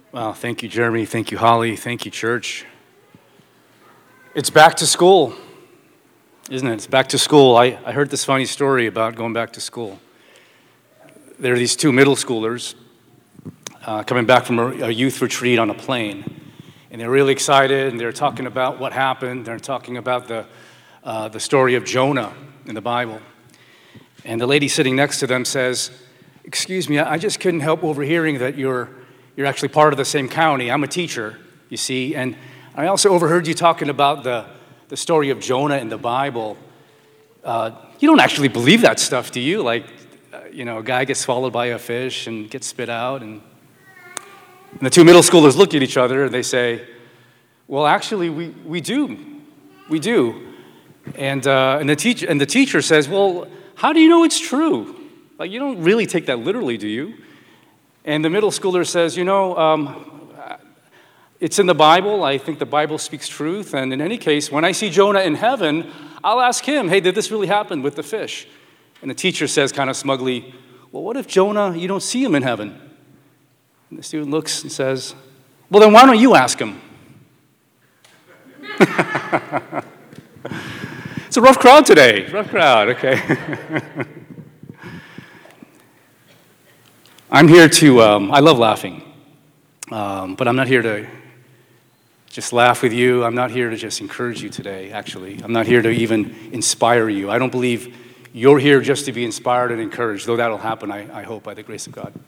Well, thank you, Jeremy. Thank you, Holly. Thank you, church. It's back to school, isn't it? It's back to school. I heard this funny story about going back to school. There are these two middle schoolers coming back from a youth retreat on a plane. And they're really excited, and they're talking about what happened. They're talking about the story of Jonah in the Bible. And the lady sitting next to them says, "Excuse me, I just couldn't help overhearing that you're actually part of the same county. I'm a teacher, you see, and I also overheard you talking about the story of Jonah in the Bible. You don't actually believe that stuff, do you? Like, a guy gets swallowed by a fish and gets spit out, and the two middle schoolers look at each other and they say, "Well, actually, we do. And the teacher says, "Well, how do you know it's true? Like, you don't really take that literally, do you?" And the middle schooler says, "It's in the Bible. I think the Bible speaks truth. And in any case, when I see Jonah in heaven, I'll ask him, 'Hey, did this really happen with the fish?'" And the teacher says kind of smugly, "Well, what if Jonah, you don't see him in heaven?" And the student looks and says, "Well, then why don't you ask him?" It's a rough crowd today. Rough crowd, okay. I'm here to, I love laughing, but I'm not here to just laugh with you. I'm not here to just encourage you today, actually. I'm not here to even inspire you. I don't believe you're here just to be inspired and encouraged, though that'll happen, I hope, by the grace of God.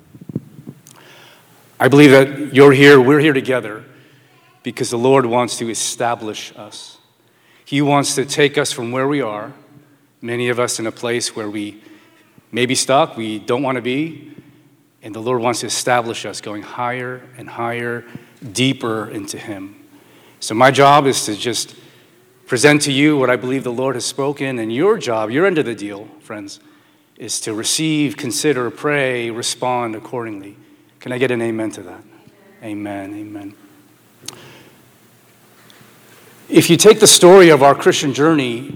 I believe that we're here together because the Lord wants to establish us. He wants to take us from where we are, many of us in a place where we may be stuck, we don't want to be, and the Lord wants to establish us going higher and higher, deeper into Him. So my job is to just present to you what I believe the Lord has spoken, and your job, your end of the deal, friends, is to receive, consider, pray, respond accordingly. Can I get an amen to that? Amen, amen. If you take the story of our Christian journey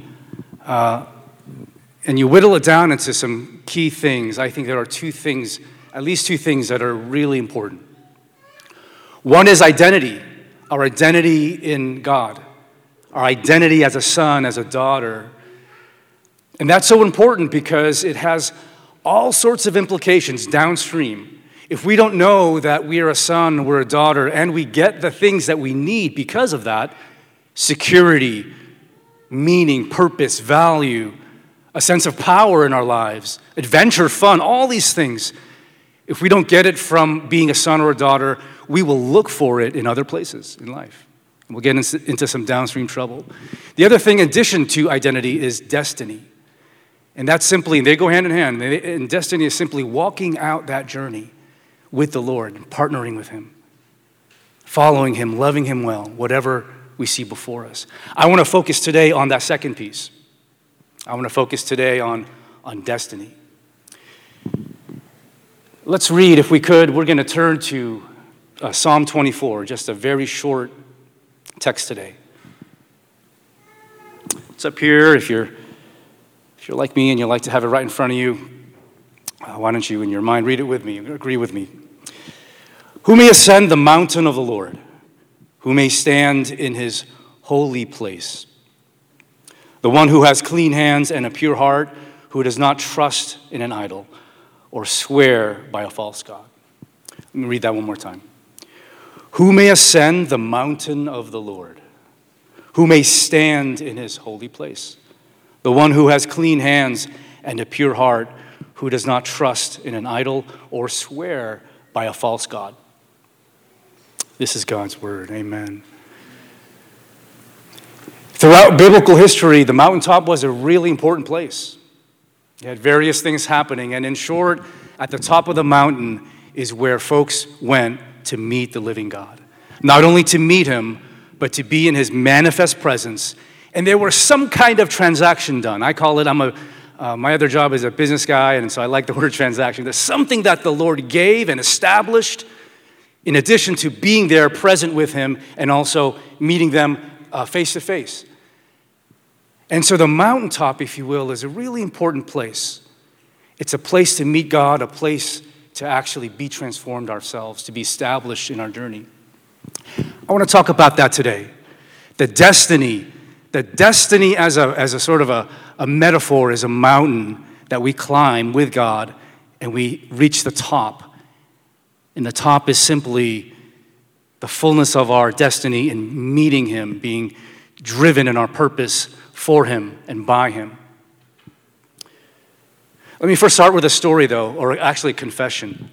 and you whittle it down into some key things, I think there are at least two things that are really important. One is identity, our identity in God, our identity as a son, as a daughter. And that's so important because it has all sorts of implications downstream. If we don't know that we are a son, we're a daughter, and we get the things that we need because of that, security, meaning, purpose, value, a sense of power in our lives, adventure, fun, all these things, if we don't get it from being a son or a daughter, we will look for it in other places in life. We'll get into some downstream trouble. The other thing in addition to identity is destiny. And that's simply, they go hand in hand, and destiny is simply walking out that journey with the Lord, partnering with Him, following Him, loving Him well, whatever we see before us. I want to focus today on that second piece. I want to focus today on destiny. Let's read, if we could. We're going to turn to Psalm 24, just a very short text today. It's up here. If you're like me and you like to have it right in front of you, why don't you, in your mind, read it with me, agree with me. "Who may ascend the mountain of the Lord? Who may stand in His holy place? The one who has clean hands and a pure heart, who does not trust in an idol or swear by a false god." Let me read that one more time. "Who may ascend the mountain of the Lord? Who may stand in His holy place? The one who has clean hands and a pure heart, who does not trust in an idol or swear by a false god." This is God's word. Amen. Throughout biblical history, the mountaintop was a really important place. You had various things happening, and in short, at the top of the mountain is where folks went to meet the living God. Not only to meet Him, but to be in His manifest presence. And there was some kind of transaction done. I call it, my other job is a business guy, and so I like the word transaction. There's something that the Lord gave and established in addition to being there present with Him and also meeting them face to face. And so the mountaintop, if you will, is a really important place. It's a place to meet God, a place to actually be transformed ourselves, to be established in our journey. I want to talk about that today. The destiny as a sort of a metaphor is a mountain that we climb with God and we reach the top. And the top is simply the fullness of our destiny in meeting Him, being driven in our purpose for Him and by Him. Let me first start with a story, though, or actually a confession.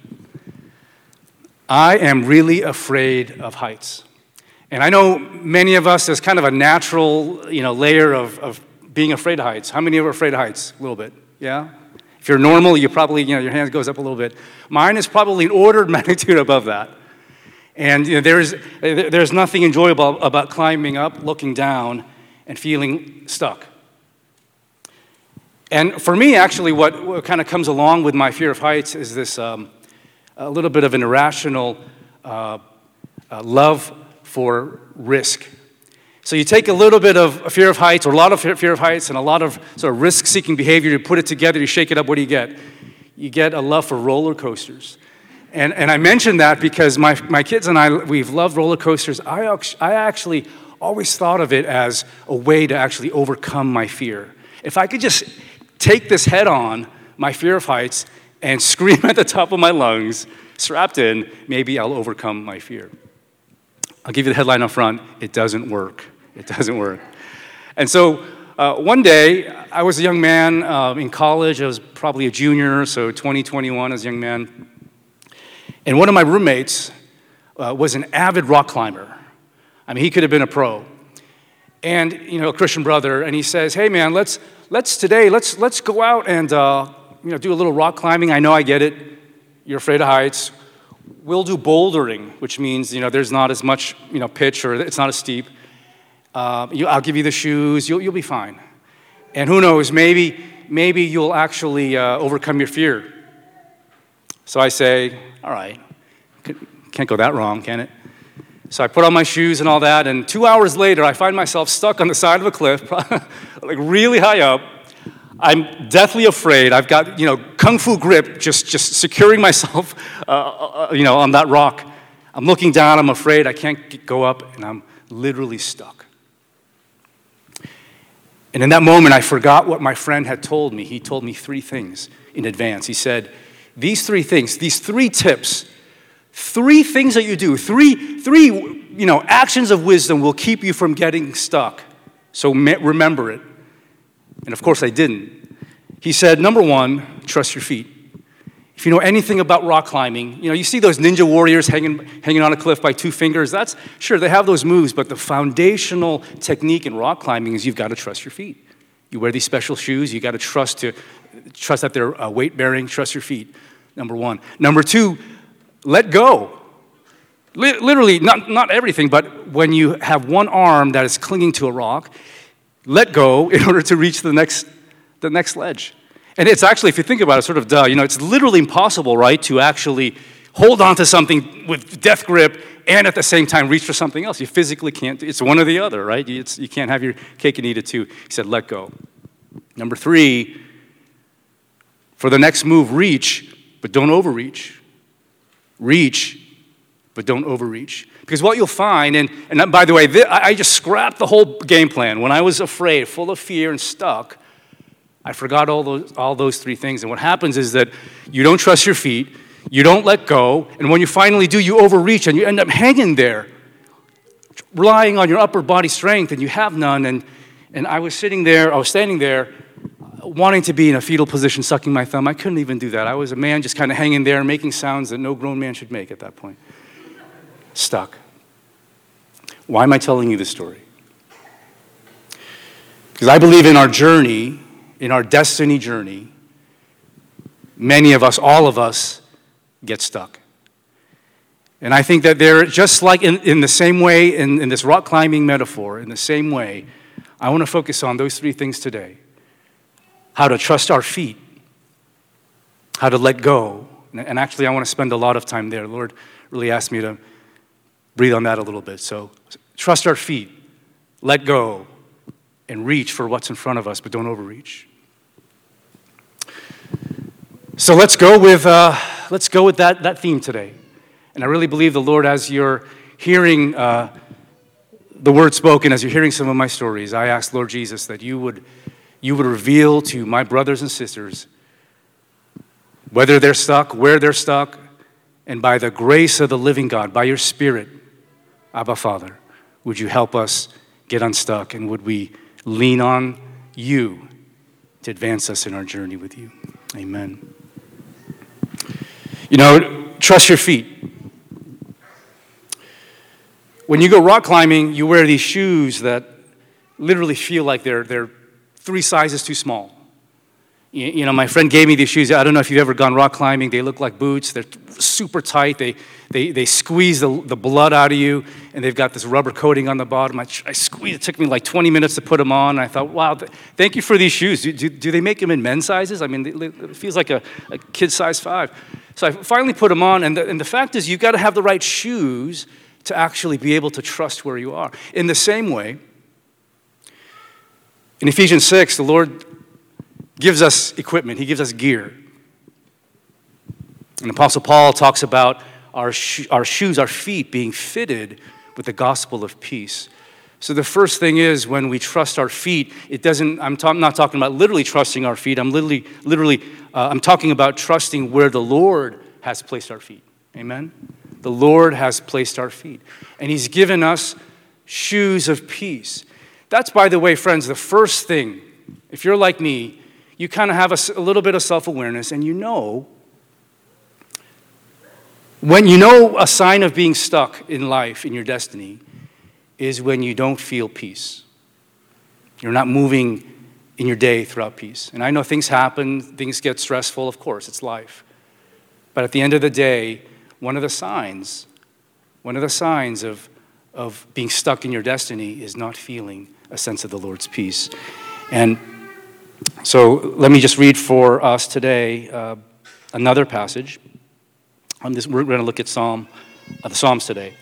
I am really afraid of heights. And I know many of us, there's kind of a natural, layer of being afraid of heights. How many are afraid of heights? A little bit, yeah? If you're normal, you probably, your hand goes up a little bit. Mine is probably an ordered magnitude above that. And there's nothing enjoyable about climbing up, looking down, and feeling stuck. And for me, actually, what kind of comes along with my fear of heights is this a little bit of an irrational love for risk. So you take a little bit of a fear of heights, or a lot of fear of heights, and a lot of sort of risk-seeking behavior, you put it together, you shake it up, what do you get? You get a love for roller coasters. And I mention that because my kids and I, we've loved roller coasters. I actually always thought of it as a way to actually overcome my fear. If I could just take this head on, my fear of heights, and scream at the top of my lungs, strapped in, maybe I'll overcome my fear. I'll give you the headline up front. It doesn't work. It doesn't work. And so one day, I was a young man in college. I was probably a junior, so 2021 as a young man. And one of my roommates was an avid rock climber. I mean, he could have been a pro. And, a Christian brother, and he says, hey, man, let's go out and, do a little rock climbing. I know I get it. You're afraid of heights. We'll do bouldering, which means, there's not as much, pitch, or it's not as steep. I'll give you the shoes. You'll be fine. And who knows, maybe you'll actually overcome your fear. So I say, all right, can't go that wrong, can it? So I put on my shoes and all that, and 2 hours later, I find myself stuck on the side of a cliff, like really high up. I'm deathly afraid. I've got, kung fu grip, just securing myself, on that rock. I'm looking down. I'm afraid. I can't go up, and I'm literally stuck. And in that moment, I forgot what my friend had told me. He told me 3 things in advance. He said, these 3 things, these 3 tips, 3 things that you do, three actions of wisdom will keep you from getting stuck. So remember it. And of course I didn't. He said, number 1, trust your feet. If you know anything about rock climbing, you see those ninja warriors hanging on a cliff by 2 fingers. That's sure, they have those moves, but the foundational technique in rock climbing is you've got to trust your feet. You wear these special shoes. You got to trust that they're weight bearing. Trust your feet. Number 1. Number 2, let go. Literally, not everything, but when you have one arm that is clinging to a rock, let go in order to reach the next ledge. And it's actually, if you think about it, sort of duh. It's literally impossible, right, to actually hold on to something with death grip and at the same time reach for something else. You physically can't. It's one or the other, right? You can't have your cake and eat it too. He said, let go. Number 3, for the next move, reach, but don't overreach. Reach, but don't overreach. Because what you'll find, and by the way, I just scrapped the whole game plan. When I was afraid, full of fear and stuck, I forgot all those 3 things. And what happens is that you don't trust your feet, you don't let go, and when you finally do, you overreach and you end up hanging there, relying on your upper body strength, and you have none. And I was standing there, wanting to be in a fetal position, sucking my thumb. I couldn't even do that. I was a man just kind of hanging there, making sounds that no grown man should make at that point. Stuck. Why am I telling you this story? Because I believe in our journey, in our destiny journey, many of us, all of us, get stuck. And I think that there, just like in the same way, in this rock climbing metaphor, in the same way, I want to focus on those 3 things today. How to trust our feet, how to let go. And actually, I want to spend a lot of time there. The Lord really asked me to breathe on that a little bit. So trust our feet, let go, and reach for what's in front of us, but don't overreach. So let's go with let's go with that theme today. And I really believe the Lord, as you're hearing the word spoken, as you're hearing some of my stories, I ask, Lord Jesus, that you would reveal to my brothers and sisters whether they're stuck, where they're stuck, and by the grace of the living God, by your Spirit, Abba Father, would you help us get unstuck, and would we lean on you to advance us in our journey with you. Amen. Trust your feet. When you go rock climbing, you wear these shoes that literally feel like they're 3 sizes too small. My friend gave me these shoes. I don't know if you've ever gone rock climbing. They look like boots. They're super tight. They squeeze the blood out of you, and they've got this rubber coating on the bottom. I squeezed. It took me like 20 minutes to put them on. And I thought, wow, thank you for these shoes. Do they make them in men's sizes? I mean, it feels like a kid size 5. So I finally put them on, and the fact is, you've got to have the right shoes to actually be able to trust where you are. In the same way, in Ephesians 6, the Lord gives us equipment. He gives us gear. And Apostle Paul talks about our shoes, our feet being fitted with the gospel of peace. So the first thing is, when we trust our feet, I'm not talking about literally trusting our feet. I'm I'm talking about trusting where the Lord has placed our feet. Amen? The Lord has placed our feet. And he's given us shoes of peace. That's, by the way, friends, the first thing. If you're like me, you kind of have a little bit of self-awareness, and when a sign of being stuck in life, in your destiny, is when you don't feel peace. You're not moving in your day throughout peace. And I know things happen, things get stressful, of course, it's life. But at the end of the day, one of the signs of being stuck in your destiny is not feeling a sense of the Lord's peace. And so let me just read for us today another passage. We're going to look at the Psalms today.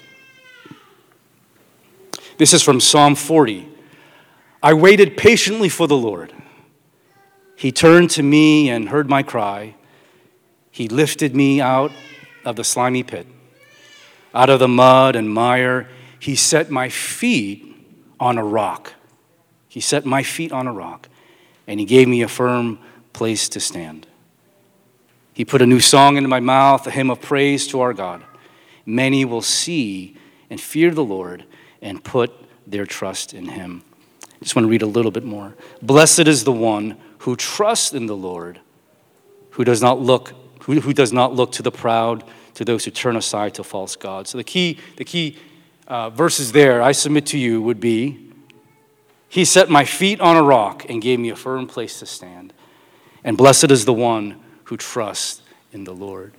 This is from Psalm 40. I waited patiently for the Lord. He turned to me and heard my cry. He lifted me out of the slimy pit. Out of the mud and mire, he set my feet on a rock. He set my feet on a rock, and he gave me a firm place to stand. He put a new song into my mouth, a hymn of praise to our God. Many will see and fear the Lord and put their trust in him. I just want to read a little bit more. Blessed is the one who trusts in the Lord, who does not look to the proud, to those who turn aside to false gods. So the key verses there, I submit to you, would be, he set my feet on a rock and gave me a firm place to stand. And blessed is the one who trusts in the Lord.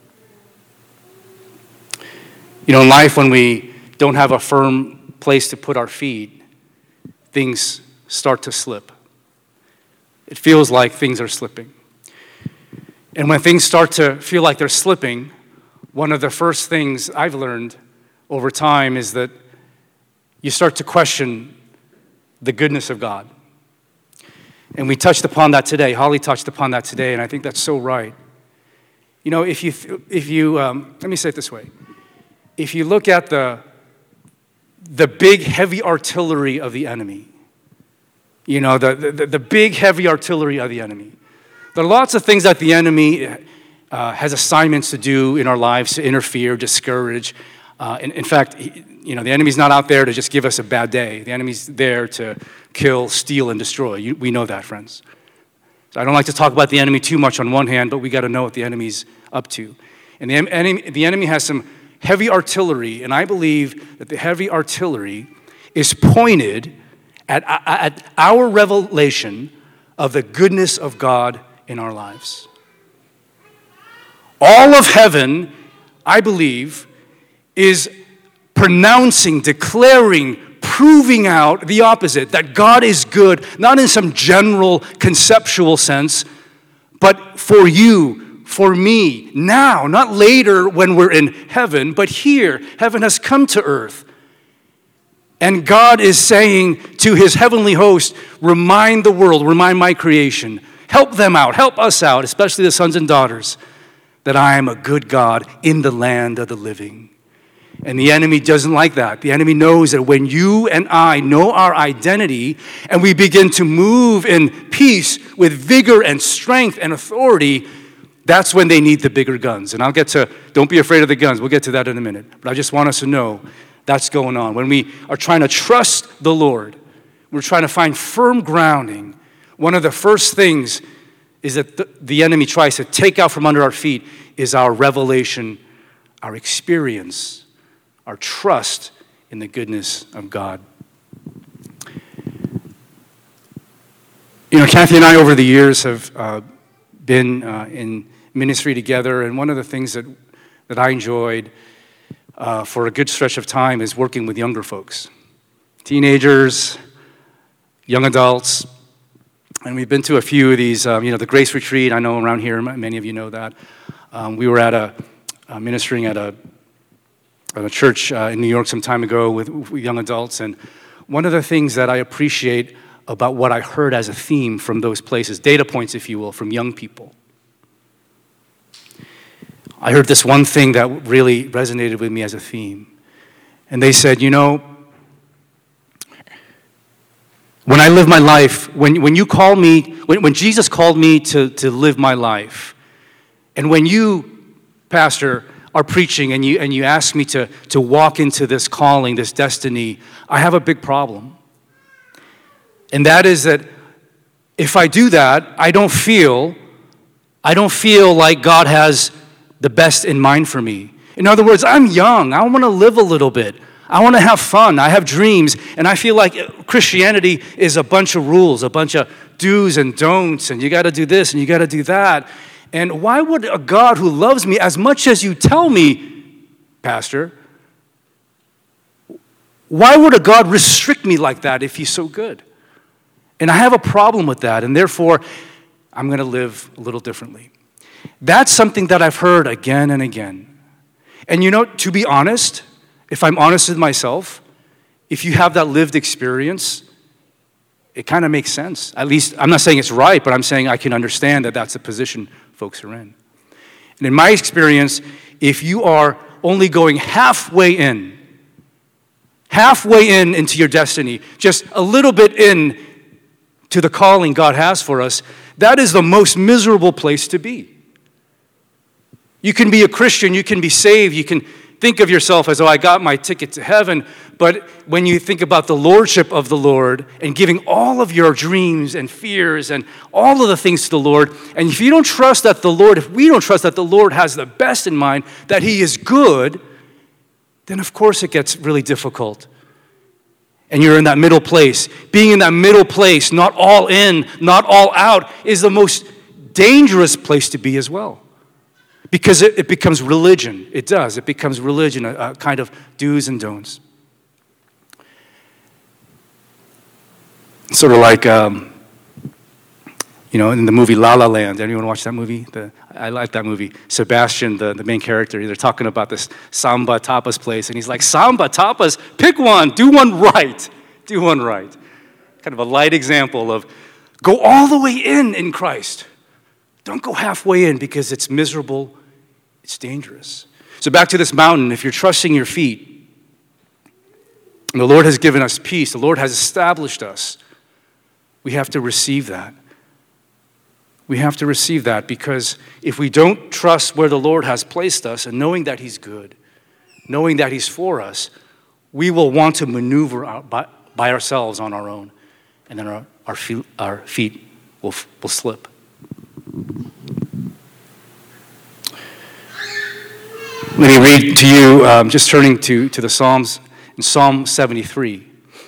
In life, when we don't have a firm place to put our feet, things start to slip. It feels like things are slipping. And when things start to feel like they're slipping, one of the first things I've learned over time is that you start to question the goodness of God. And we touched upon that today. Holly touched upon that today, and I think that's so right. If you let me say it this way. If you look at the big, heavy artillery of the enemy, the big, heavy artillery of the enemy, there are lots of things that the enemy has assignments to do in our lives to interfere, discourage. In fact, the enemy's not out there to just give us a bad day. The enemy's there to kill, steal, and destroy. We know that, friends. So I don't like to talk about the enemy too much on one hand, but we got to know what the enemy's up to. And the enemy has some heavy artillery, and I believe that the heavy artillery is pointed at our revelation of the goodness of God in our lives. All of heaven, I believe, is pronouncing, declaring, proving out the opposite, that God is good, not in some general conceptual sense, but for you, for me, now, not later when we're in heaven, but here. Heaven has come to earth. And God is saying to his heavenly host, remind the world, remind my creation, help them out, help us out, especially the sons and daughters, that I am a good God in the land of the living. And the enemy doesn't like that. The enemy knows that when you and I know our identity and we begin to move in peace with vigor and strength and authority, that's when they need the bigger guns. And don't be afraid of the guns. We'll get to that in a minute. But I just want us to know that's going on. When we are trying to trust the Lord, we're trying to find firm grounding, one of the first things is that the enemy tries to take out from under our feet is our revelation, our experience, our trust in the goodness of God. Kathy and I over the years have been in ministry together, and one of the things that I enjoyed for a good stretch of time is working with younger folks, teenagers, young adults. And we've been to a few of these, the Grace Retreat. I know around here, many of you know that. We were at ministering at a church in New York some time ago with young adults. And one of the things that I appreciate about what I heard as a theme from those places, data points, if you will, from young people. I heard this one thing that really resonated with me as a theme. And they said, when I live my life, when you call me, when Jesus called me to live my life, and when you, Pastor, are preaching and you ask me to walk into this calling, this destiny, I have a big problem. And that is that if I do that, I don't feel like God has the best in mind for me. In other words, I'm young. I want to live a little bit. I want to have fun. I have dreams. And I feel like Christianity is a bunch of rules, a bunch of do's and don'ts, and you got to do this and you got to do that. And why would a God who loves me as much as you tell me, Pastor, why would a God restrict me like that if he's so good? And I have a problem with that, and therefore, I'm going to live a little differently. That's something that I've heard again and again. And to be honest, if I'm honest with myself, if you have that lived experience, it kind of makes sense. At least, I'm not saying it's right, but I'm saying I can understand that that's the position folks are in. And in my experience, if you are only going halfway in into your destiny, just a little bit in to the calling God has for us, that is the most miserable place to be. You can be a Christian, you can be saved, you can think of yourself as, I got my ticket to heaven, but when you think about the lordship of the Lord and giving all of your dreams and fears and all of the things to the Lord, and if we don't trust that the Lord has the best in mind, that he is good, then of course it gets really difficult. And you're in that middle place. Being in that middle place, not all in, not all out, is the most dangerous place to be as well. Because it becomes religion. It does. It becomes religion, a kind of do's and don'ts. Sort of like, in the movie La La Land. Anyone watch that movie? I like that movie. Sebastian, the main character, they're talking about this samba tapas place. And he's like, samba tapas? Pick one. Do one right. Do one right. Kind of a light example of go all the way in Christ. Don't go halfway in because it's miserable. It's dangerous. So back to this mountain, if you're trusting your feet, and the Lord has given us peace, the Lord has established us, we have to receive that. We have to receive that because if we don't trust where the Lord has placed us and knowing that he's good, knowing that he's for us, we will want to maneuver out by ourselves on our own, and then our feet will slip. Let me read to you, just turning to the Psalms, in Psalm 73.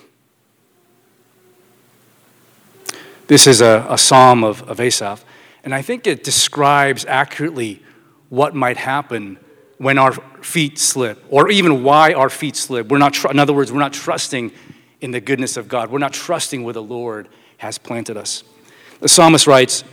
This is a psalm of Asaph, and I think it describes accurately what might happen when our feet slip, or even why our feet slip. In other words, we're not trusting in the goodness of God. We're not trusting where the Lord has planted us. The psalmist writes,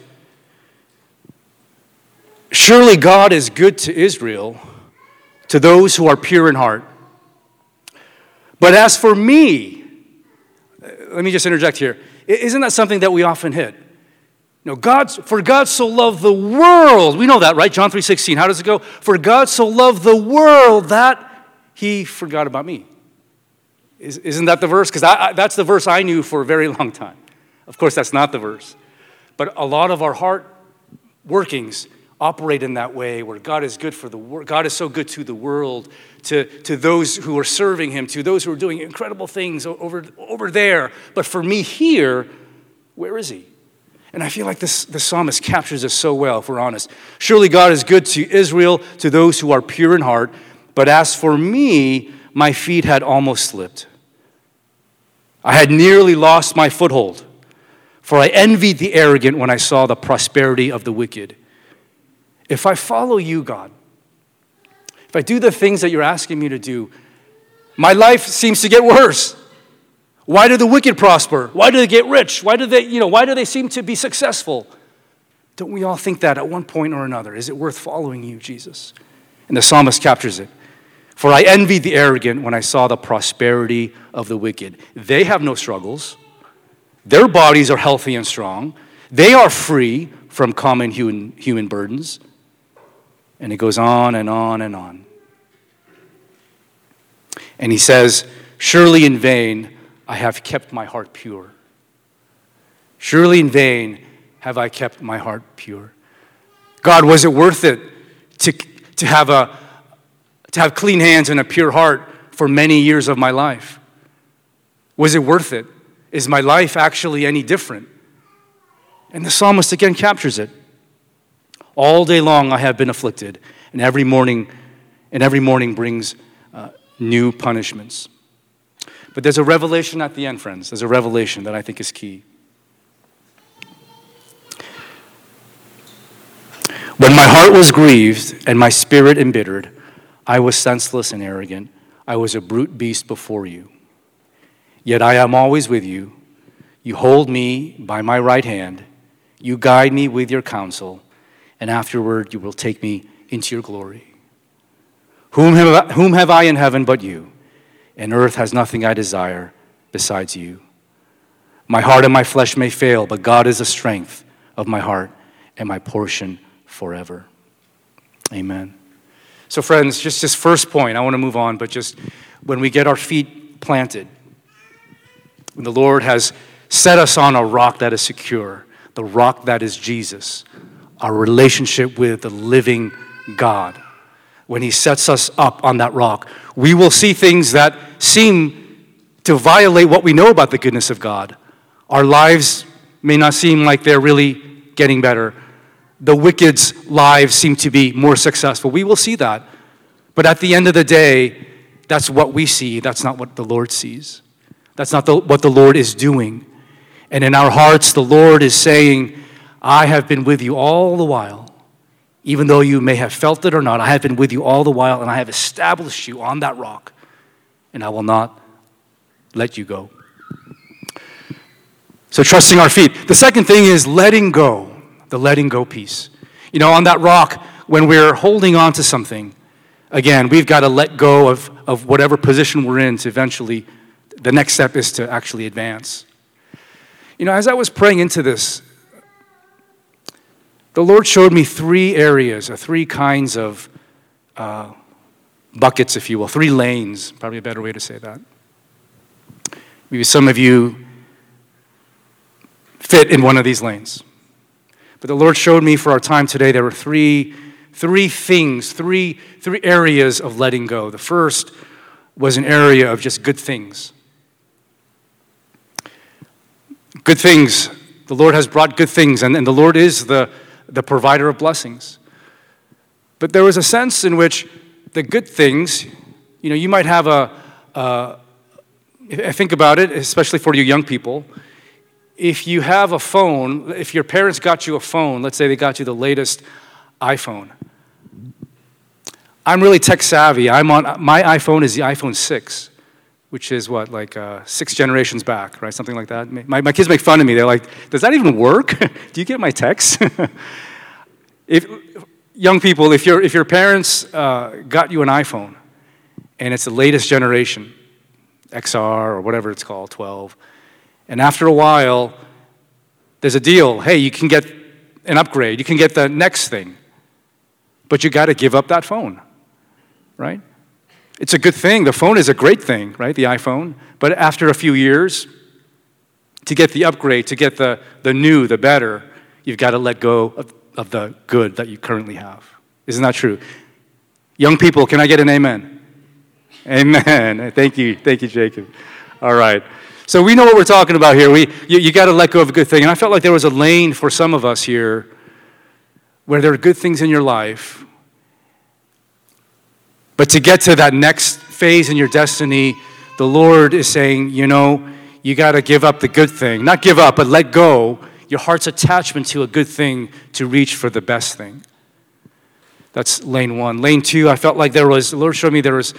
"Surely God is good to Israel, to those who are pure in heart. But as for me," let me just interject here. Isn't that something that we often hit? No, for God so loved the world. We know that, right? John 3:16. How does it go? For God so loved the world that he forgot about me. Isn't that the verse? Because that's the verse I knew for a very long time. Of course, that's not the verse. But a lot of our heart workings operate in that way, where God is good for the world. God is so good to the world, to those who are serving him, to those who are doing incredible things over there. But for me here, where is he? And I feel like the psalmist captures this so well, if we're honest. Surely God is good to Israel, to those who are pure in heart. But as for me, my feet had almost slipped. I had nearly lost my foothold. For I envied the arrogant when I saw the prosperity of the wicked. If I follow you, God, if I do the things that you're asking me to do, my life seems to get worse. Why do the wicked prosper? Why do they get rich? Why do they seem to be successful? Don't we all think that at one point or another? Is it worth following you, Jesus? And the psalmist captures it. For I envied the arrogant when I saw the prosperity of the wicked. They have no struggles. Their bodies are healthy and strong. They are free from common human burdens. And it goes on and on and on. And he says, surely in vain I have kept my heart pure. Surely in vain have I kept my heart pure. God, was it worth it to have clean hands and a pure heart for many years of my life? Was it worth it? Is my life actually any different? And the psalmist again captures it. All day long I have been afflicted, and every morning brings new punishments. But there's a revelation at the end, friends. There's a revelation that I think is key. When my heart was grieved and my spirit embittered, I was senseless and arrogant. I was a brute beast before you. Yet I am always with you. You hold me by my right hand. You guide me with your counsel, and afterward you will take me into your glory. Whom have I in heaven but you? And earth has nothing I desire besides you. My heart and my flesh may fail, but God is the strength of my heart and my portion forever. Amen. So friends, just this first point, I want to move on, but just when we get our feet planted, when the Lord has set us on a rock that is secure, the rock that is Jesus, our relationship with the living God. When he sets us up on that rock, we will see things that seem to violate what we know about the goodness of God. Our lives may not seem like they're really getting better. The wicked's lives seem to be more successful. We will see that. But at the end of the day, that's what we see. That's not what the Lord sees. That's not what the Lord is doing. And in our hearts, the Lord is saying, I have been with you all the while. Even though you may have felt it or not, I have been with you all the while, and I have established you on that rock, and I will not let you go. So trusting our feet. The second thing is letting go, the letting go piece. You know, on that rock, when we're holding on to something, again, we've got to let go of whatever position we're in to eventually, the next step is to actually advance. You know, as I was praying into this, the Lord showed me three areas, or three kinds of buckets, if you will, three lanes, probably a better way to say that. Maybe some of you fit in one of these lanes. But the Lord showed me for our time today, there were three things, three areas of letting go. The first was an area of just good things. Good things. The Lord has brought good things, and the Lord is the provider of blessings. But there was a sense in which the good things, you know, you might have I think about it, especially for you young people, if you have a phone, if your parents got you a phone, let's say they got you the latest iPhone. I'm really tech savvy. My iPhone is the iPhone 6, which is what, like 6 generations back, right? Something like that. My kids make fun of me. They're like, does that even work? Do you get my texts? Young people, if your parents got you an iPhone, and it's the latest generation, XR or whatever it's called, 12, and after a while, There's a deal. Hey, you can get an upgrade. You can get the next thing. But you got to give up that phone, right? It's a good thing. The phone is a great thing, right? The iPhone. But after a few years, to get the upgrade, to get the new, the better, you've got to let go of the good that you currently have. Isn't that true? Young people, can I get an amen? Amen. Thank you, Jacob. All right. So we know what we're talking about here. You got to let go of a good thing. And I felt like there was a lane for some of us here where there are good things in your life, but to get to that next phase in your destiny, the Lord is saying, you got to give up the good thing. Not give up, but let go your heart's attachment to a good thing to reach for the best thing. That's lane one. Lane two, I felt like the Lord showed me there was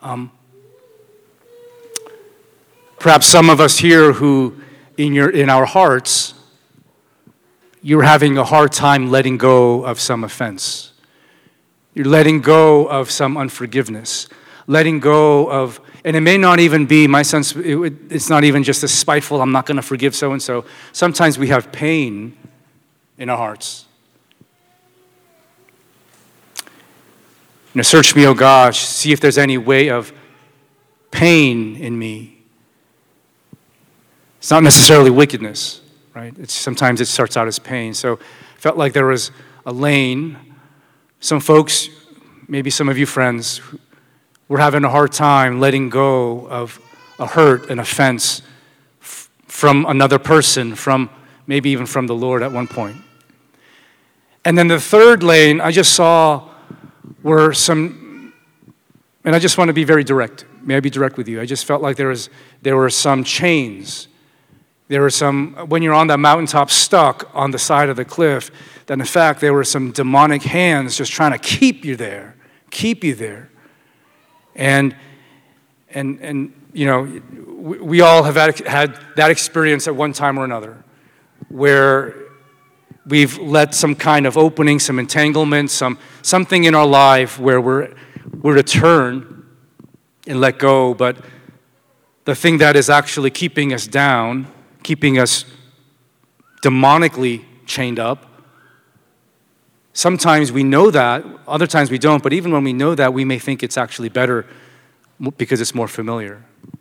perhaps some of us here who, in our hearts, you're having a hard time letting go of some offense. You're letting go of some unforgiveness. Letting go of, and it may not even be, my sense, it's not even just a spiteful, I'm not going to forgive so-and-so. Sometimes we have pain in our hearts. Search me, O God, see if there's any way of pain in me. It's not necessarily wickedness, right? Sometimes it starts out as pain. So I felt like there was a lane. Some folks, maybe some of you friends, were having a hard time letting go of a hurt, an offense from another person, from maybe even from the Lord at one point. And then the third lane I just saw were some, and I just want to be very direct. May I be direct with you? I just felt like there were some chains. There were some, when you're on that mountaintop stuck on the side of the cliff, that in fact there were some demonic hands just trying to keep you there. And we all have had that experience at one time or another, where we've let some kind of opening, some entanglement, something in our life where we're to turn and let go, but the thing that is actually keeping us down, keeping us demonically chained up, sometimes we know that, other times we don't, but even when we know that, we may think it's actually better because it's more familiar.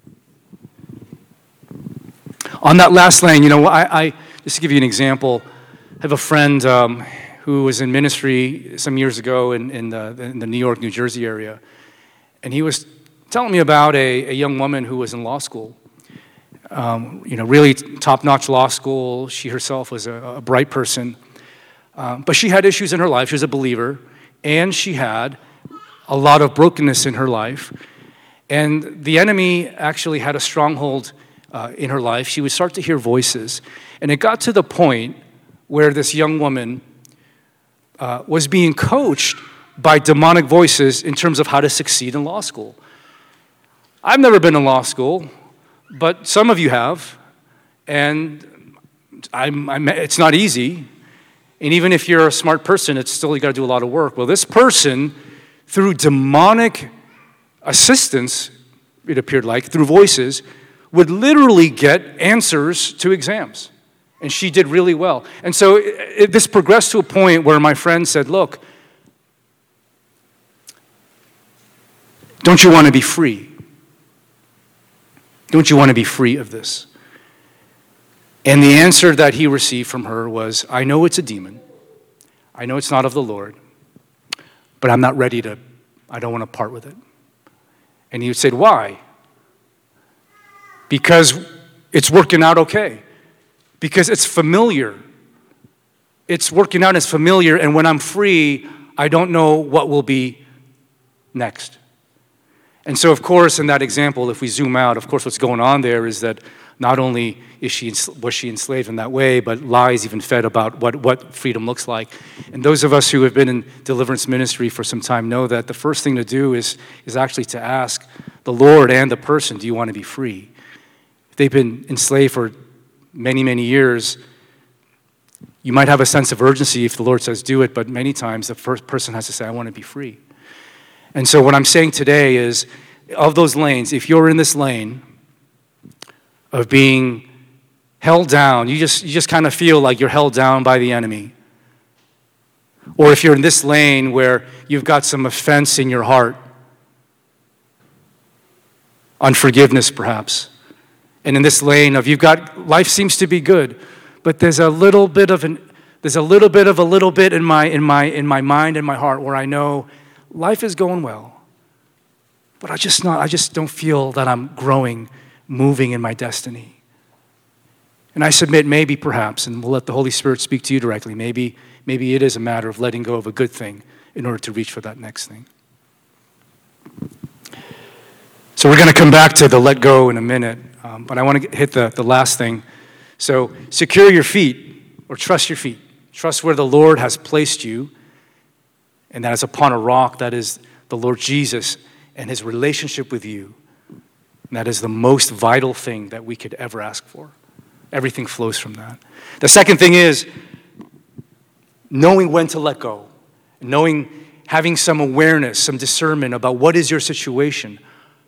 On that last lane, I just to give you an example, I have a friend who was in ministry some years ago in the New York, New Jersey area, and he was telling me about a young woman who was in law school. Really top-notch law school. She herself was a bright person. But she had issues in her life. She was a believer. And she had a lot of brokenness in her life. And the enemy actually had a stronghold in her life. She would start to hear voices. And it got to the point where this young woman was being coached by demonic voices in terms of how to succeed in law school. I've never been in law school, but some of you have. And it's not easy. And even if you're a smart person, it's still, you got to do a lot of work. Well, this person, through demonic assistance, it appeared like, through voices, would literally get answers to exams. And she did really well. And so this progressed to a point where my friend said, look, don't you want to be free? Don't you want to be free of this? And the answer that he received from her was, I know it's a demon. I know it's not of the Lord, but I'm not ready to, I don't want to part with it. And he said, why? Because it's working out okay. Because it's familiar. It's working out, it's familiar, and when I'm free, I don't know what will be next. And so, of course, in that example, if we zoom out, of course, what's going on there is that not only was she enslaved in that way, but lies even fed about what freedom looks like. And those of us who have been in deliverance ministry for some time know that the first thing to do is actually to ask the Lord and the person, do you want to be free? If they've been enslaved for many, many years, you might have a sense of urgency if the Lord says do it, but many times the first person has to say, I want to be free. And so what I'm saying today is, of those lanes, if you're in this lane of being held down. You just kind of feel like you're held down by the enemy. Or if you're in this lane where you've got some offense in your heart, unforgiveness perhaps, and in this lane of life seems to be good, but there's a little bit of a little bit in my mind and my heart where I know life is going well, but I just don't feel that I'm growing, moving in my destiny. And I submit maybe, perhaps, and we'll let the Holy Spirit speak to you directly, maybe it is a matter of letting go of a good thing in order to reach for that next thing. So we're going to come back to the let go in a minute, but I want to hit the last thing. So secure your feet, or trust your feet. Trust where the Lord has placed you, and that is upon a rock, that is the Lord Jesus and his relationship with you. And that is the most vital thing that we could ever ask for. Everything flows from that. The second thing is knowing when to let go, having some awareness, some discernment about what is your situation.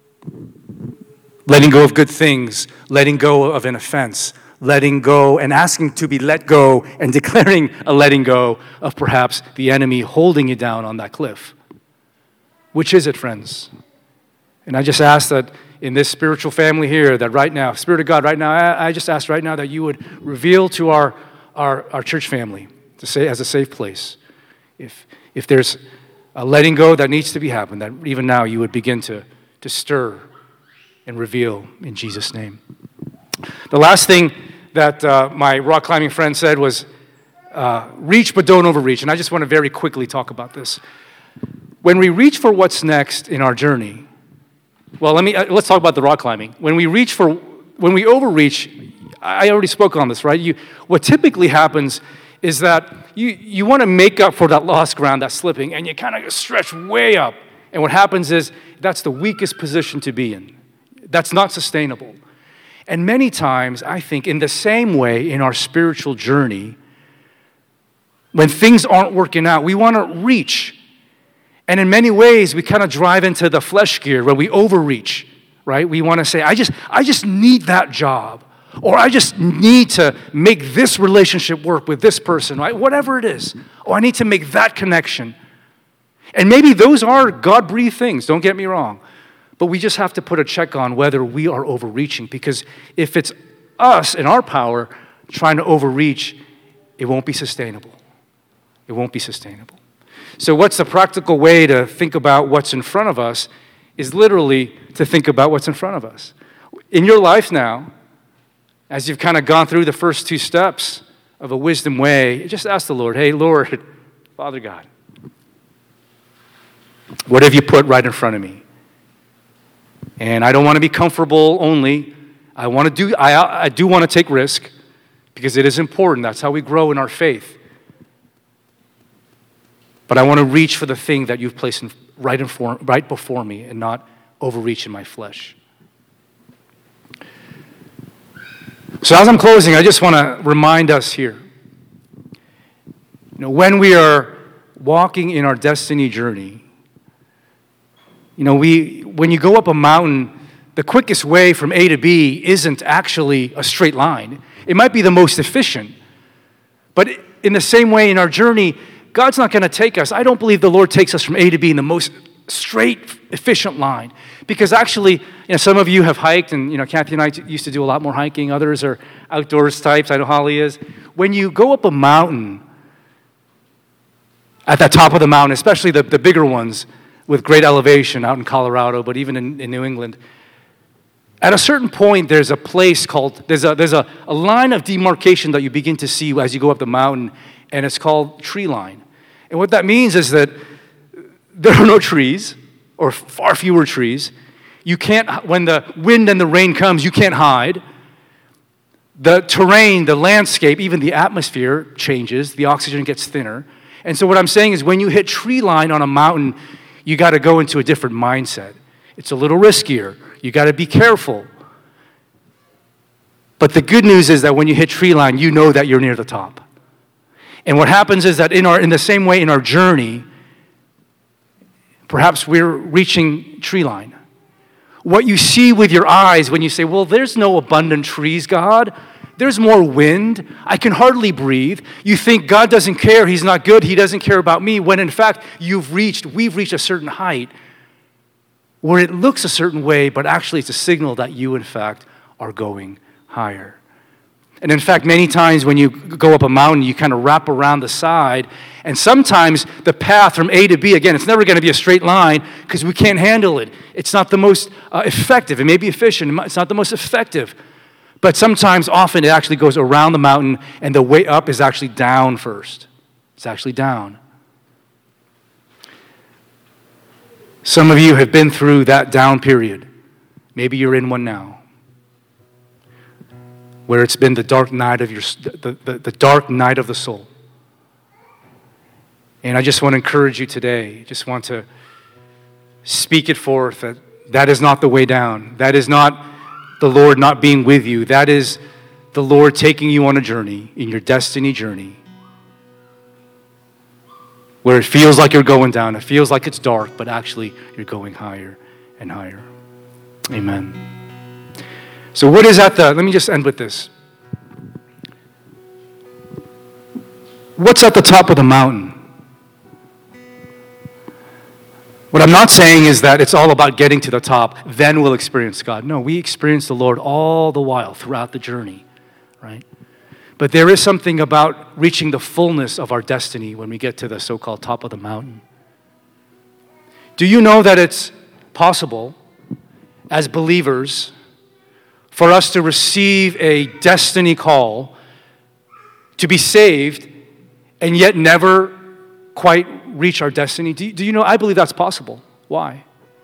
Letting go of good things, letting go of an offense, letting go and asking to be let go and declaring a letting go of perhaps the enemy holding you down on that cliff. Which is it, friends? And I just ask that in this spiritual family here, that right now, Spirit of God, right now, I just ask right now that you would reveal to our church family, to say as a safe place, if there's a letting go that needs to be happened, that even now you would begin to stir and reveal in Jesus' name. The last thing that my rock climbing friend said was, reach but don't overreach. And I just want to very quickly talk about this. When we reach for what's next in our journey, well, let's talk about the rock climbing. When we overreach, I already spoke on this, right? What typically happens is that you want to make up for that lost ground, that slipping, and you kind of stretch way up. And what happens is that's the weakest position to be in. That's not sustainable. And many times, I think, in the same way in our spiritual journey, when things aren't working out, we want to reach. And in many ways, we kind of drive into the flesh gear where we overreach, right? We want to say, I just need that job. Or I just need to make this relationship work with this person, right? Whatever it is. Or I need to make that connection. And maybe those are God-breathed things, don't get me wrong. But we just have to put a check on whether we are overreaching. Because if it's us in our power trying to overreach, it won't be sustainable. It won't be sustainable. So what's the practical way to think about what's in front of us is literally to think about what's in front of us. In your life now, as you've kind of gone through the first two steps of a wisdom way, just ask the Lord, hey, Lord, Father God, what have you put right in front of me? And I don't want to be comfortable only. I do want to take risk because it is important. That's how we grow in our faith. But I want to reach for the thing that you've placed right before me and not overreach in my flesh. So as I'm closing, I just want to remind us here, when we are walking in our destiny journey, when you go up a mountain, the quickest way from A to B isn't actually a straight line. It might be the most efficient. But in the same way in our journey, God's not going to take us. I don't believe the Lord takes us from A to B in the most straight, efficient line. Because actually, some of you have hiked, and Kathy and I used to do a lot more hiking. Others are outdoors types. I know Holly is. When you go up a mountain, at the top of the mountain, especially the bigger ones with great elevation out in Colorado, but even in New England, at a certain point, there's a place called, there's a line of demarcation that you begin to see as you go up the mountain, and it's called tree line. And what that means is that there are no trees, or far fewer trees. You can't, when the wind and the rain comes, you can't hide. The terrain, the landscape, even the atmosphere changes. The oxygen gets thinner. And so what I'm saying is when you hit tree line on a mountain, you got to go into a different mindset. It's a little riskier. You got to be careful. But the good news is that when you hit tree line, you know that you're near the top. And what happens is that in the same way in our journey, perhaps we're reaching tree line. What you see with your eyes when you say, well, there's no abundant trees, God. There's more wind. I can hardly breathe. You think God doesn't care. He's not good. He doesn't care about me. When in fact, we've reached a certain height where it looks a certain way, but actually it's a signal that you, in fact, are going higher. And in fact, many times when you go up a mountain, you kind of wrap around the side. And sometimes the path from A to B, again, it's never going to be a straight line because we can't handle it. It's not the most effective. It may be efficient. It's not the most effective. But sometimes, often, it actually goes around the mountain, and the way up is actually down first. It's actually down. Some of you have been through that down period. Maybe you're in one now, where it's been the dark night of the dark night of the soul. And I just want to encourage you today, just want to speak it forth that is not the way down. That is not the Lord not being with you. That is the Lord taking you on a journey, in your destiny journey, where it feels like you're going down. It feels like it's dark, but actually you're going higher and higher. Amen. So what is let me just end with this. What's at the top of the mountain? What I'm not saying is that it's all about getting to the top, then we'll experience God. No, we experience the Lord all the while throughout the journey, right? But there is something about reaching the fullness of our destiny when we get to the so-called top of the mountain. Do you know that it's possible as believers for us to receive a destiny call, to be saved, and yet never quite reach our destiny? Do you know, I believe that's possible. Why?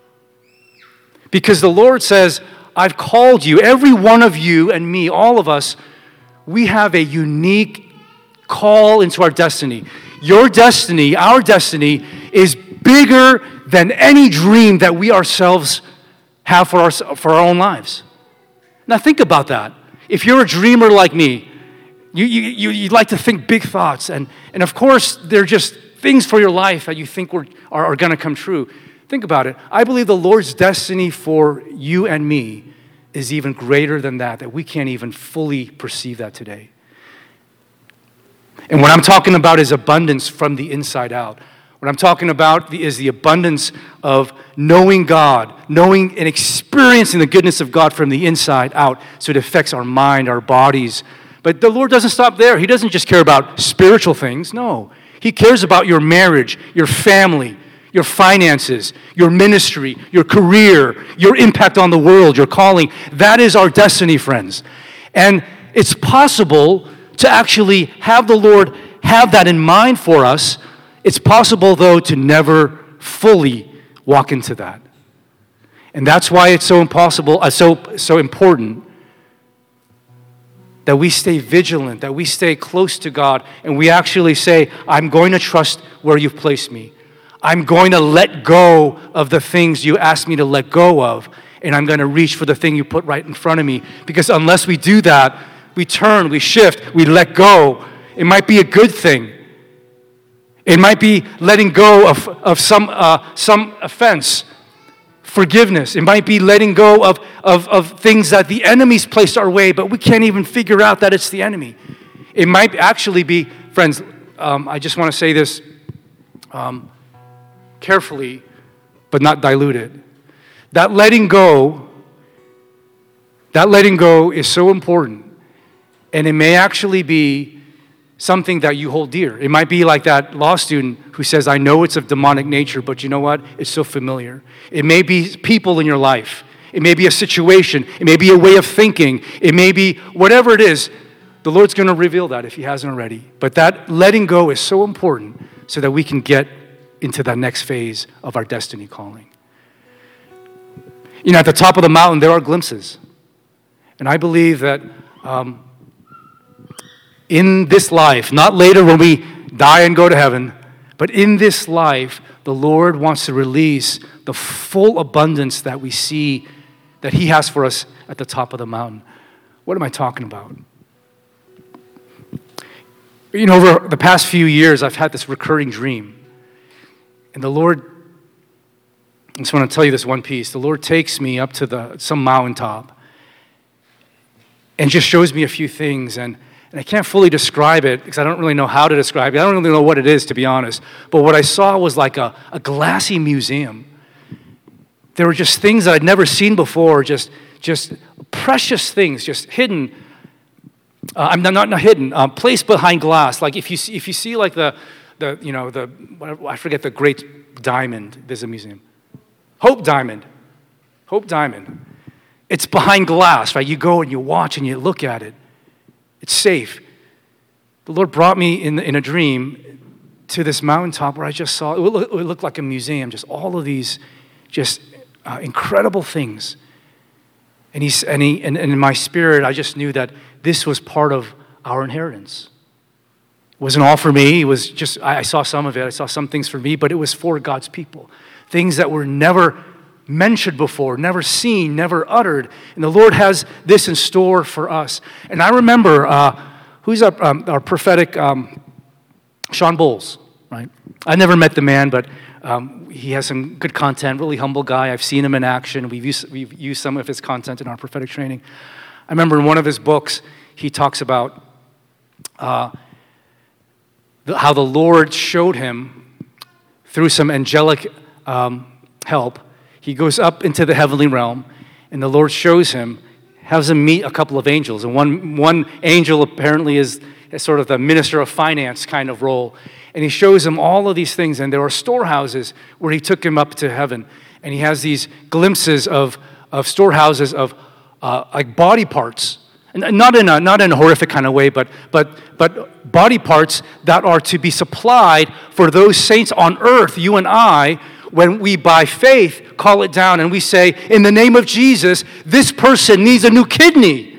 Because the Lord says, I've called you, every one of you and me, all of us, we have a unique call into our destiny. Your destiny, our destiny, is bigger than any dream that we ourselves have for our own lives. Now think about that. If you're a dreamer like me, you like to think big thoughts, and of course they're just things for your life that you think are going to come true. Think about it. I believe the Lord's destiny for you and me is even greater than that we can't even fully perceive that today. And what I'm talking about is abundance from the inside out. What I'm talking about is the abundance of knowing God, knowing and experiencing the goodness of God from the inside out, so it affects our mind, our bodies. But the Lord doesn't stop there. He doesn't just care about spiritual things. No. He cares about your marriage, your family, your finances, your ministry, your career, your impact on the world, your calling. That is our destiny, friends. And it's possible to actually have the Lord have that in mind for us. It's possible, though, to never fully walk into that. And that's why it's so important that we stay vigilant, that we stay close to God, and we actually say, I'm going to trust where you've placed me. I'm going to let go of the things you asked me to let go of, and I'm going to reach for the thing you put right in front of me. Because unless we do that, we turn, we shift, we let go. It might be a good thing. It might be letting go of some offense, forgiveness. It might be letting go of things that the enemy's placed our way, but we can't even figure out that it's the enemy. It might actually be, friends, I just want to say this carefully, but not diluted. That letting go is so important. And it may actually be something that you hold dear. It might be like that law student who says, I know it's of demonic nature, but you know what? It's so familiar. It may be people in your life. It may be a situation. It may be a way of thinking. It may be whatever it is. The Lord's going to reveal that if He hasn't already. But that letting go is so important so that we can get into that next phase of our destiny calling. You know, at the top of the mountain, there are glimpses. And I believe that in this life, not later when we die and go to heaven, but in this life, the Lord wants to release the full abundance that we see that He has for us at the top of the mountain. What am I talking about? You know, over the past few years, I've had this recurring dream. And the Lord, I just want to tell you this one piece. The Lord takes me up to some mountaintop. and just shows me a few things. And I can't fully describe it because I don't really know how to describe it. I don't really know what it is, to be honest. But what I saw was like a glassy museum. There were just things that I'd never seen before, just precious things, just hidden. I'm not hidden, placed behind glass. Like if you see like the I forget the great diamond. There's a museum, Hope Diamond. It's behind glass, right? You go and you watch and you look at it. It's safe. The Lord brought me in a dream to this mountaintop where I just saw, it looked like a museum, just all of these just incredible things. And in my spirit, I just knew that this was part of our inheritance. It wasn't all for me. It was just, I saw some of it. I saw some things for me, but it was for God's people. Things that were never mentioned before, never seen, never uttered. And the Lord has this in store for us. And I remember, who's our prophetic, Sean Bowles, right? I never met the man, but he has some good content, really humble guy. I've seen him in action. We've used some of his content in our prophetic training. I remember in one of his books, he talks about how the Lord showed him through some angelic help. He goes up into the heavenly realm, and the Lord shows him, has him meet a couple of angels. And one angel apparently is sort of the minister of finance kind of role. And he shows him all of these things, and there are storehouses where he took him up to heaven. And he has these glimpses of storehouses of like body parts. And not in a horrific kind of way, but body parts that are to be supplied for those saints on earth, you and I, when we, by faith, call it down and we say, in the name of Jesus, this person needs a new kidney.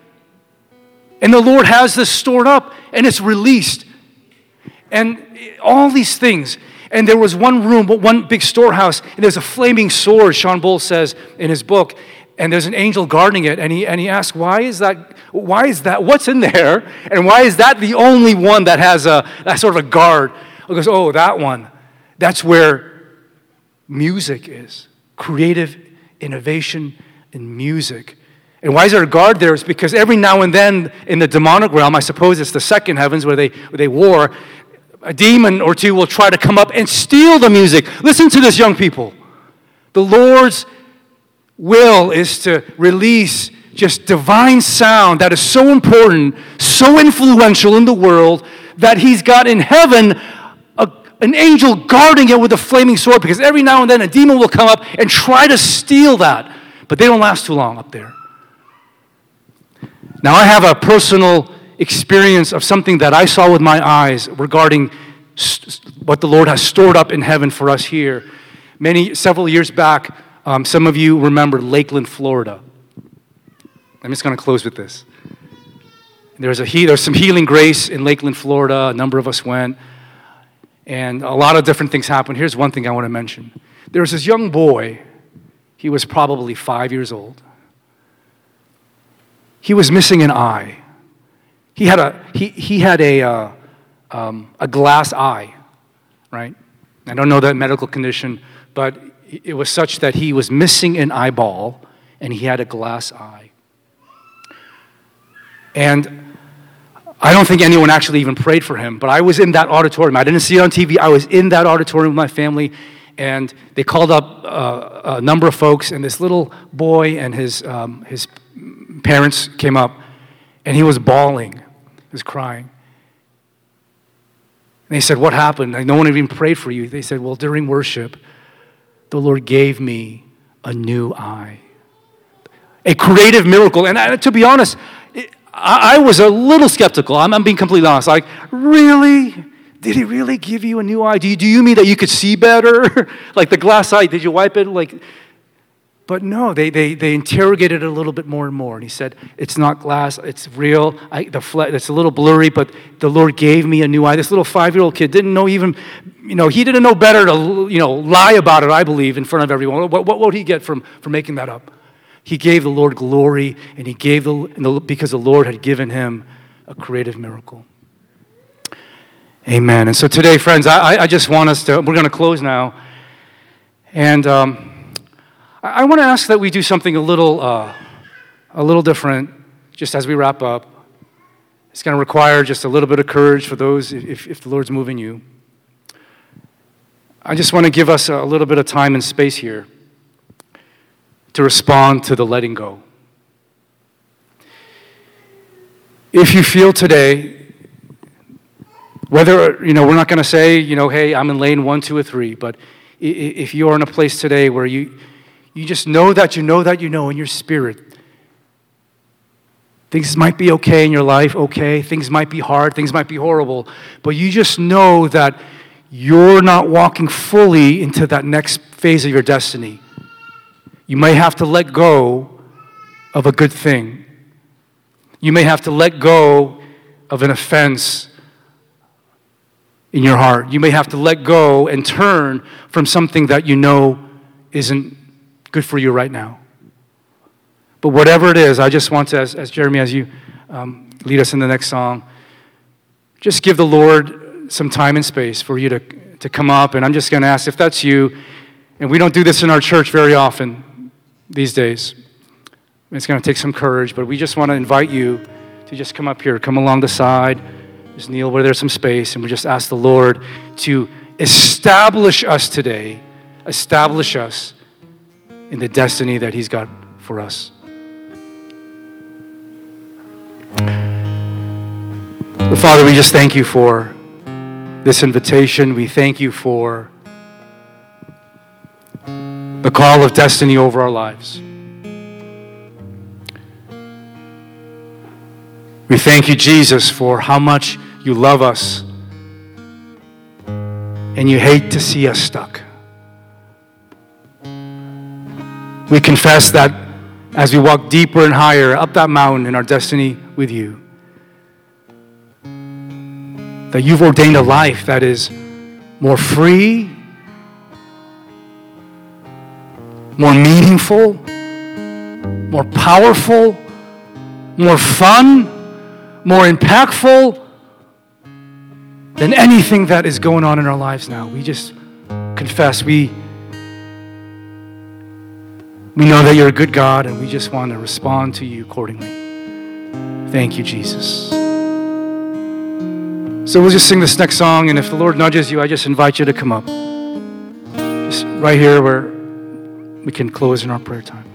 And the Lord has this stored up and it's released. And all these things. And there was one room, one big storehouse, and there's a flaming sword, Sean Bowles says in his book, and there's an angel guarding it. And he asked, why is that? What's in there? And why is that the only one that has that sort of a guard? He goes, oh, that one. That's where music is. Creative innovation in music. And why is there a guard there? It's because every now and then in the demonic realm, I suppose it's the second heavens where they war, a demon or two will try to come up and steal the music. Listen to this, young people. The Lord's will is to release just divine sound that is so important, so influential in the world, that he's got in heaven an angel guarding it with a flaming sword, because every now and then a demon will come up and try to steal that. But they don't last too long up there. Now, I have a personal experience of something that I saw with my eyes regarding what the Lord has stored up in heaven for us here. Several years back, some of you remember Lakeland, Florida. I'm just going to close with this. There's some healing grace in Lakeland, Florida. A number of us went. And a lot of different things happened. Here's one thing I want to mention. There was this young boy. He was probably 5 years old. He was missing an eye. He had a glass eye, right? I don't know that medical condition, but it was such that he was missing an eyeball, and he had a glass eye. And I don't think anyone actually even prayed for him, but I was in that auditorium. I didn't see it on TV. I was in that auditorium with my family, and they called up a number of folks, and this little boy and his parents came up, and he was bawling. He was crying. And they said, what happened? Like, no one even prayed for you. They said, well, during worship, the Lord gave me a new eye. A creative miracle. And to be honest, I was a little skeptical. I'm being completely honest. Like, really? Did he really give you a new eye? Do you mean that you could see better? Like the glass eye, did you wipe it? But no, they interrogated it a little bit more and more. And he said, it's not glass, it's real. It's a little blurry, but the Lord gave me a new eye. This little 5-year-old kid didn't know even, he didn't know better to, lie about it, I believe, in front of everyone. What would he get from making that up? He gave the Lord glory, and he gave because the Lord had given him a creative miracle. Amen. And so today, friends, I just want us to, we're going to close now. And I want to ask that we do something a little different just as we wrap up, it's going to require just a little bit of courage for those if the Lord's moving you. I just want to give us a little bit of time and space here to respond to the letting go. If you feel today, whether, we're not going to say, hey, I'm in lane 1, 2, or 3, but if you are in a place today where you just know that you know in your spirit, things might be okay in your life, okay, things might be hard, things might be horrible, but you just know that you're not walking fully into that next phase of your destiny. You may have to let go of a good thing. You may have to let go of an offense in your heart. You may have to let go and turn from something that you know isn't good for you right now. But whatever it is, I just want to, as Jeremy, as you lead us in the next song, just give the Lord some time and space for you to come up. And I'm just going to ask if that's you. And we don't do this in our church very often these days. It's going to take some courage, but we just want to invite you to just come up here, come along the side, just kneel where there's some space, and we just ask the Lord to establish us today, establish us in the destiny that He's got for us. But Father, we just thank you for this invitation. We thank you for the call of destiny over our lives. We thank you, Jesus, for how much you love us and you hate to see us stuck. We confess that as we walk deeper and higher up that mountain in our destiny with you, that you've ordained a life that is more free, more meaningful, more powerful, more fun, more impactful than anything that is going on in our lives now. We just confess we know that you're a good God, and we just want to respond to you accordingly. Thank you, Jesus. So we'll just sing this next song, and if the Lord nudges you, I just invite you to come up. Just right here where we can close in our prayer time.